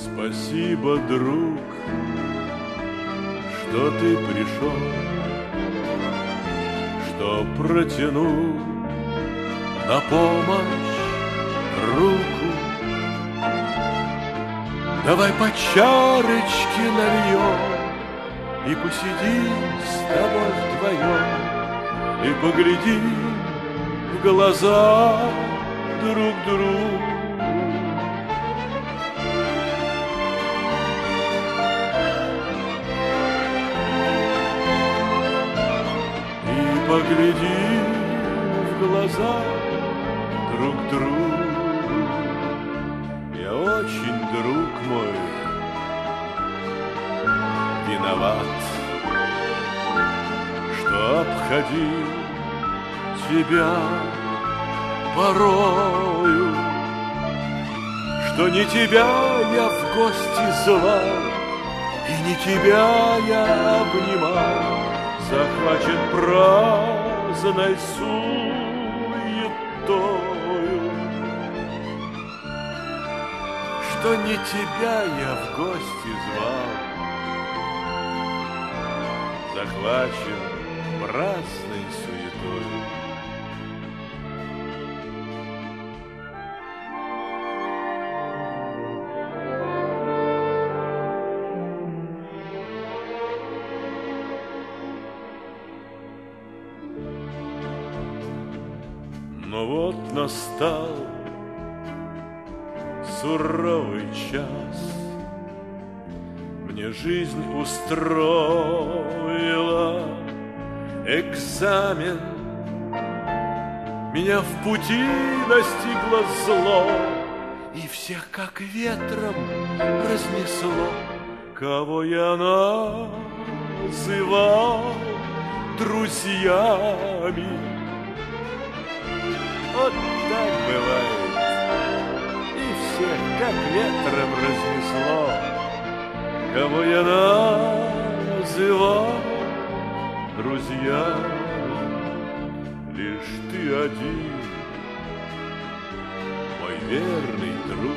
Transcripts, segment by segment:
Спасибо, друг, что ты пришел, что протянул на помощь руку. Давай по чарочке нальем и посидим с тобой вдвоем, и поглядим в глаза друг другу. И поглядим в глаза друг другу. Я очень, друг мой, виноват, что обходил тебя порою, что не тебя я в гости звал, и не тебя я обнимал, захвачен праздной суетою, что не тебя я в гости звал, захвачен праздной суетою. Но вот настал суровый час, мне жизнь устроила экзамен, меня в пути настигло зло, и всех как ветром разнесло, кого я называл друзьями. Вот так бывает, и всех как ветром разнесло, кого я называл друзьями. Лишь ты один, мой верный друг,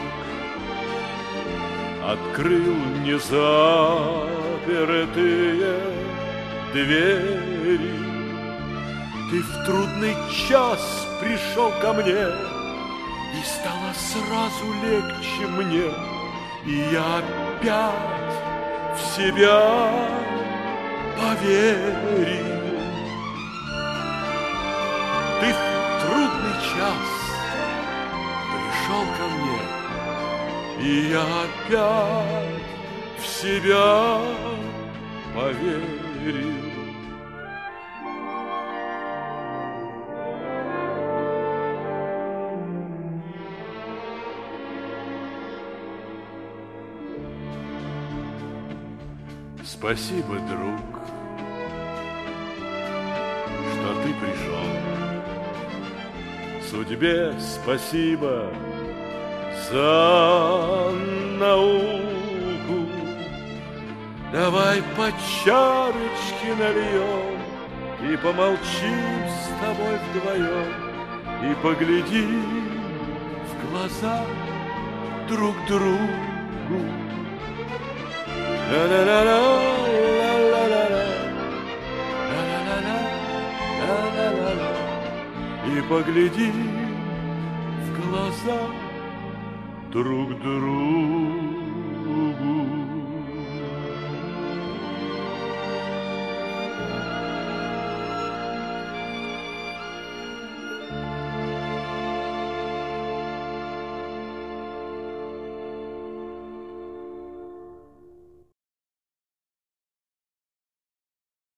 открыл мне запертые двери. Ты в трудный час пришел ко мне, и стало сразу легче мне, и я опять в себя поверил. Ты в трудный час пришел ко мне, и я опять в себя поверил. Спасибо, друг, что ты пришел. Судьбе спасибо за науку. Давай по чарочке нальем и помолчим с тобой вдвоем, и поглядим в глаза друг другу. Ла-ла-ла-ла, ла-ла-ла-ла, ла-ла-ла-ла, ла-ла-ла-ла. И поглядим в глаза друг другу.